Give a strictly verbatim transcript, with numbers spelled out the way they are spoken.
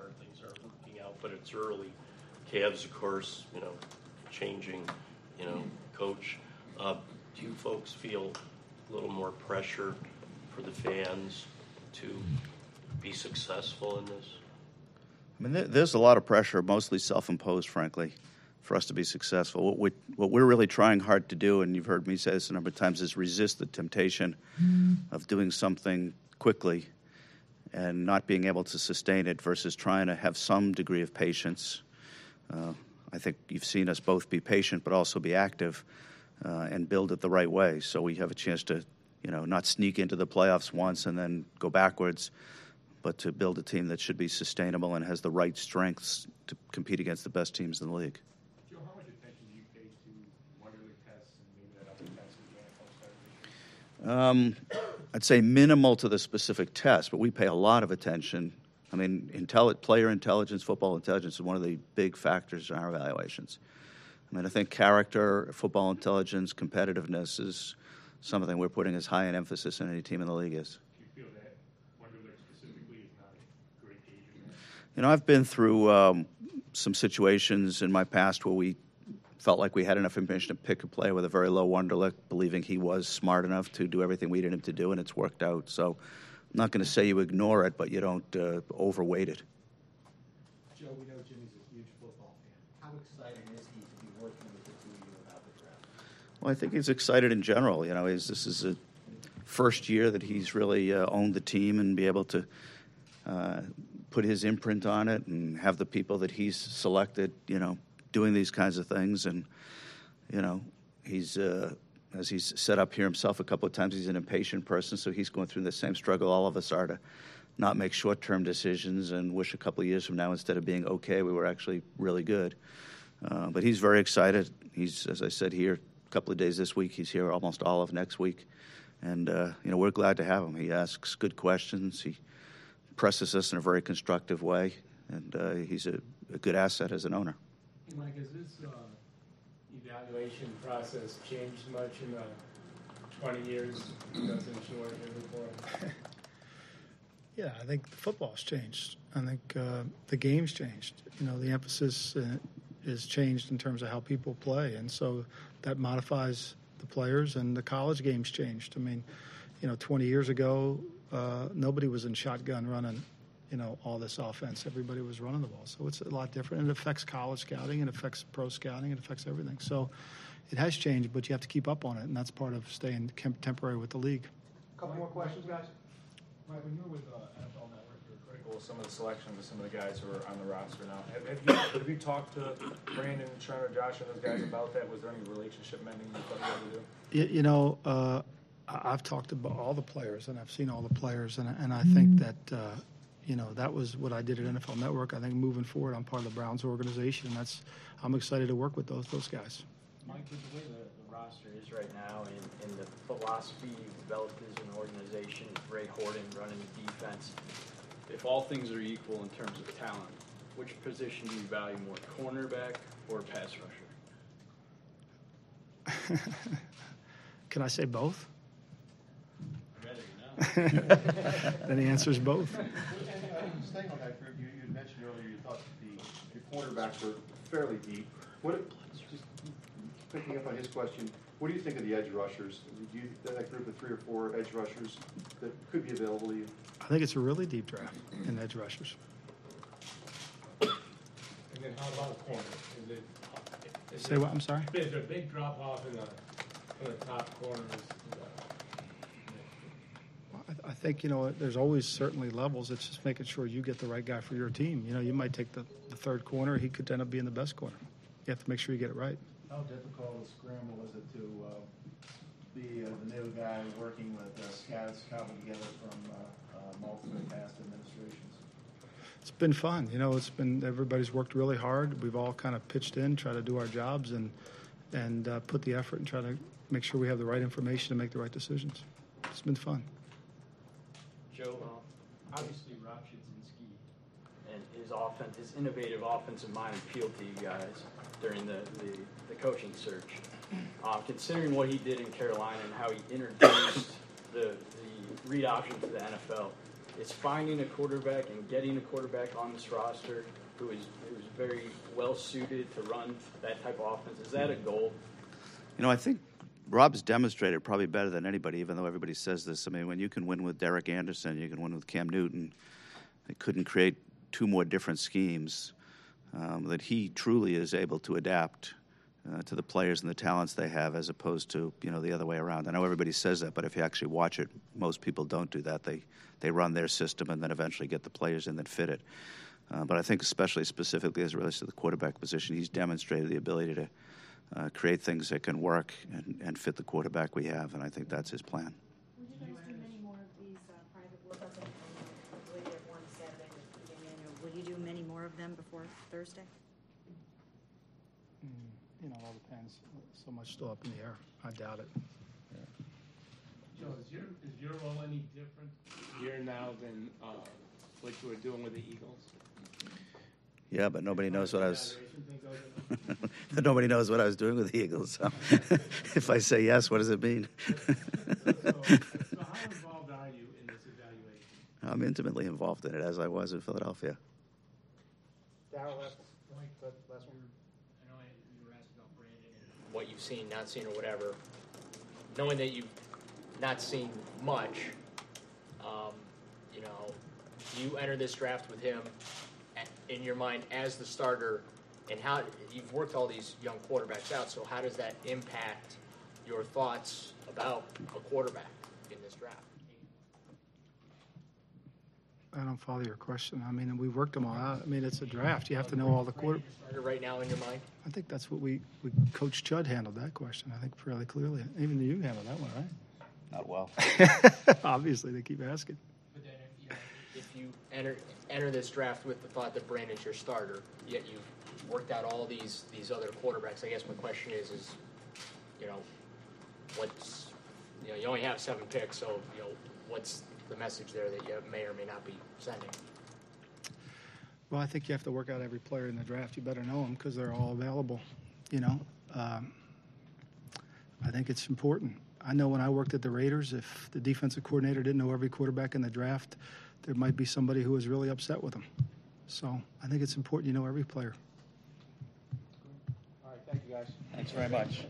far. Things aren't working out, but it's early. Cavs, of course, you know, changing, you know, coach. Uh, do you folks feel a little more pressure for the fans to be successful in this? I mean, there's a lot of pressure, mostly self-imposed, frankly, for us to be successful. What, we, what we're really trying hard to do, and you've heard me say this a number of times, is resist the temptation mm. of doing something quickly and not being able to sustain it versus trying to have some degree of patience. Uh, I think you've seen us both be patient but also be active uh, and build it the right way so we have a chance to, you know, not sneak into the playoffs once and then go backwards, but to build a team that should be sustainable and has the right strengths to compete against the best teams in the league. Joe, how much attention do you pay to Wonderlic tests and maybe that other test that the N F L started? Um, I'd say minimal to the specific test, but we pay a lot of attention. I mean, intelli- player intelligence, football intelligence is one of the big factors in our evaluations. I mean, I think character, football intelligence, competitiveness is something we're putting as high an emphasis in any team in the league is. You know, I've been through um, some situations in my past where we felt like we had enough information to pick a player with a very low Wonderlic, believing he was smart enough to do everything we needed him to do, and it's worked out. So I'm not going to say you ignore it, but you don't uh, overweight it. Joe, we know Jimmy's a huge football fan. How exciting is he to be working with the two of you about the draft? Well, I think he's excited in general. You know, he's, this is a first year that he's really uh, owned the team and be able to uh, put his imprint on it and have the people that he's selected, you know, doing these kinds of things. And, you know, he's, uh, as he's set up here himself a couple of times, he's an impatient person, so he's going through the same struggle all of us are to not make short-term decisions and wish a couple of years from now, instead of being okay, we were actually really good. Uh, but he's very excited. He's, as I said, here a couple of days this week. He's here almost all of next week. And, uh, you know, we're glad to have him. He asks good questions. He presses us in a very constructive way, and uh, he's a, a good asset as an owner. Hey, Mike, has this uh, evaluation process changed much in the twenty years you guys been working before? Yeah, I think football's changed. I think uh, the game's changed. You know, the emphasis uh, is changed in terms of how people play, and so that modifies the players, and the college game's changed. I mean, you know, twenty years ago, Uh, nobody was in shotgun running, you know, all this offense. Everybody was running the ball. So it's a lot different. And it affects college scouting. It affects pro scouting. It affects everything. So it has changed, but you have to keep up on it, and that's part of staying contemporary with the league. A couple more questions, guys? Right, when you were with uh, N F L Network, you were critical of some of the selections of some of the guys who are on the roster now. Have, have, you, have you talked to Brandon, Trent, or Josh and those guys about that? Was there any relationship mending you thought you had to do? You, you know, uh, I've talked about all the players, and I've seen all the players, and, and I think that, uh, you know, that was what I did at N F L Network. I think moving forward, I'm part of the Browns organization, and that's I'm excited to work with those those guys. Mike, with the way the, the roster is right now and, and the philosophy you've developed as an organization, Ray Horton running the defense, if all things are equal in terms of talent, which position do you value more, cornerback or pass rusher? Can I say both? Then the answer is both. Staying on that group, you, you mentioned earlier you thought the, the cornerbacks were fairly deep. What, just picking up on his question, what do you think of the edge rushers? Do you that group of three or four edge rushers that could be available to you? I think it's a really deep draft in edge rushers. And then how about corner? Is it? Is Say what? I'm sorry. Is there a big drop off in the in the top corners? I think, you know, there's always certainly levels. It's just making sure you get the right guy for your team. You know, you might take the, the third corner. He could end up being the best corner. You have to make sure you get it right. How difficult a scramble is it to uh, be uh, the new guy working with uh, scouts cobbled together from uh, uh, multiple past administrations? It's been fun. You know, it's been everybody's worked really hard. We've all kind of pitched in, try to do our jobs, and and uh, put the effort and try to make sure we have the right information to make the right decisions. It's been fun. Joe, uh, obviously Rob Chudzinski and his offense, his innovative offensive mind appealed to you guys during the, the, the coaching search. Uh, considering what he did in Carolina and how he introduced the, the read option to the N F L, it's finding a quarterback and getting a quarterback on this roster who is who's very well suited to run that type of offense. Is that a goal? You know, I think Rob's demonstrated probably better than anybody, even though everybody says this. I mean, when you can win with Derek Anderson, you can win with Cam Newton. They couldn't create two more different schemes. Um, that he truly is able to adapt uh, to the players and the talents they have, as opposed to, you know, the other way around. I know everybody says that, but if you actually watch it, most people don't do that. They they run their system and then eventually get the players in that fit it. Uh, but I think especially specifically as it relates to the quarterback position, he's demonstrated the ability to uh, create things that can work and, and fit the quarterback we have, and I think that's his plan. Would you guys do many more of these uh, private workouts? I believe you have one Saturday with P J Manuel. Will you do many more of them before Thursday? Mm, you know, it all depends. So much still up in the air. I doubt it. Joe, is your is your role any different here now than uh, what you were doing with the Eagles? Yeah, but nobody knows what I was. Evaluation thing goes in? But nobody knows what I was doing with the Eagles. So if I say yes, what does it mean? So, so how involved are you in this evaluation? I'm intimately involved in it, as I was in Philadelphia. Darryl, last one. Last one. I know you were asked about Brandon and what you've seen, not seen, or whatever. Knowing that you've not seen much, um, you know, you enter this draft with him a- in your mind as the starter, and how you've worked all these young quarterbacks out. So how does that impact your thoughts about a quarterback in this draft? I don't follow your question. I mean, we worked them all out. I mean, it's a draft. You have to know all the quarter. Starter right now in your mind? I think that's what we, we Coach Judd handled that question, I think, fairly clearly. Even you handled that one, right? Not well. Obviously, they keep asking. But then if you, if you enter enter this draft with the thought that Brandon's your starter, yet you've worked out all these these other quarterbacks, I guess my question is, is you know, what's you know you only have seven picks, so you know what's the message there that you may or may not be sending? Well, I think you have to work out every player in the draft. You better know them because they're all available. You know, um, I think it's important. I know when I worked at the Raiders, if the defensive coordinator didn't know every quarterback in the draft, there might be somebody who was really upset with them. So I think it's important you know every player. All right, thank you, guys. Thanks very much.